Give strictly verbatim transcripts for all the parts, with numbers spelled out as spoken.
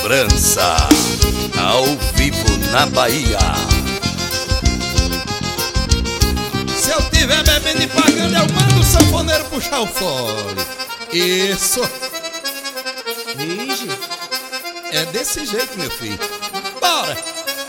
França, ao vivo na Bahia. Se eu tiver bebendo e pagando, eu mando o sanfoneiro puxar o fole. Isso. Vige. É desse jeito, meu filho. Bora!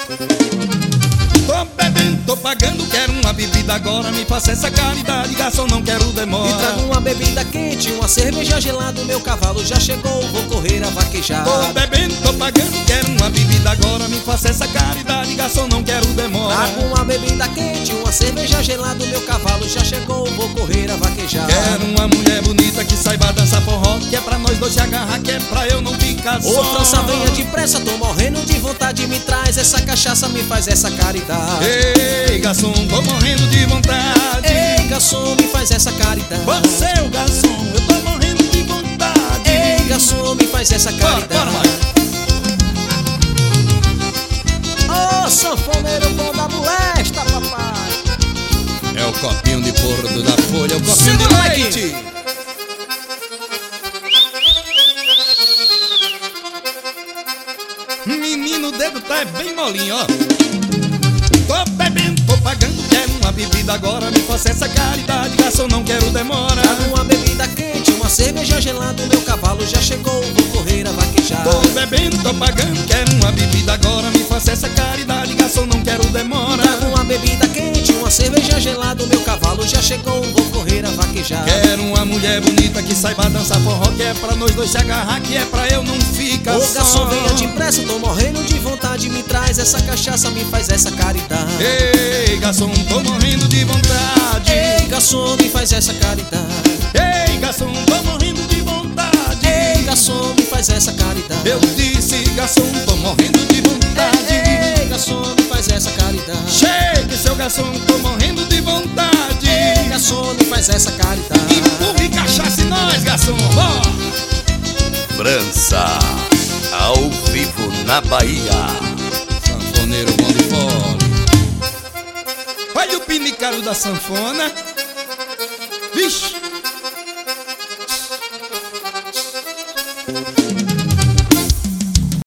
Tô bebendo, tô pagando, quero uma bebida agora. Me faça essa caridade, garçom, não quero demora. Me traga uma bebida quente, uma cerveja gelada. Meu cavalo já chegou, vou correr a vaquejar. Tô bebendo, tô pagando, quero uma bebida agora. Me faça essa caridade, garçom, não quero demora. Traga uma bebida quente, uma cerveja gelada. Meu cavalo já chegou, vou correr a vaquejar. Quero uma mulher bonita que saiba dançar forró, que é pra nós dois se agarrar, que é pra eu não ficar só. Ô França, venha depressa, tô morrendo de vontade. Me traz essa cachaça, me faz essa caridade. Ei, garçom, tô morrendo de vontade. Ei, garçom, me faz essa caridade. Você, o garçom, eu tô morrendo de vontade. Ei, garçom, me faz essa caridade. Bora, bora, Ô, oh, sanfoneiro bom da molesta, papai. é o copinho de porto da folha, é o copinho Segura, de Mike. leite. Menino, o dedo tá bem molinho, ó. Tô bebendo, tô pagando, quero uma bebida agora. Me faça essa caridade, garçom, não quero demora. Traga uma bebida quente, uma cerveja gelada. Meu cavalo já chegou, vou correr a vaquejar. Tô bebendo, tô pagando, quero uma bebida agora. Me faça essa caridade, garçom, não quero demora. Traga uma bebida quente, uma cerveja gelada. Meu cavalo já chegou, vou correr a vaquejar. Quero uma mulher bonita que saiba dançar forró, que é pra nós dois se agarrar, que é pra eu não ficar Ô só. garçom, venha depressa, tô morrendo de vontade. Me traz essa cachaça, me faz essa caridade. Ei, garçom, tô morrendo de vontade. Ei, garçom, me faz essa caridade. Ei, garçom, tô morrendo de vontade. Ei, garçom, me faz essa caridade. Eu disse, garçom, tô morrendo de vontade. Ei, garçom, me faz essa caridade. Chegue, seu garçom, tô morrendo de vontade. Ei, garçom, me faz essa caridade. Empurre cachaça e nós, garçom, bora! França, ao vivo na Bahia. Sanfoneiro bom de fole. Olha o pinicaro da sanfona. Vixe!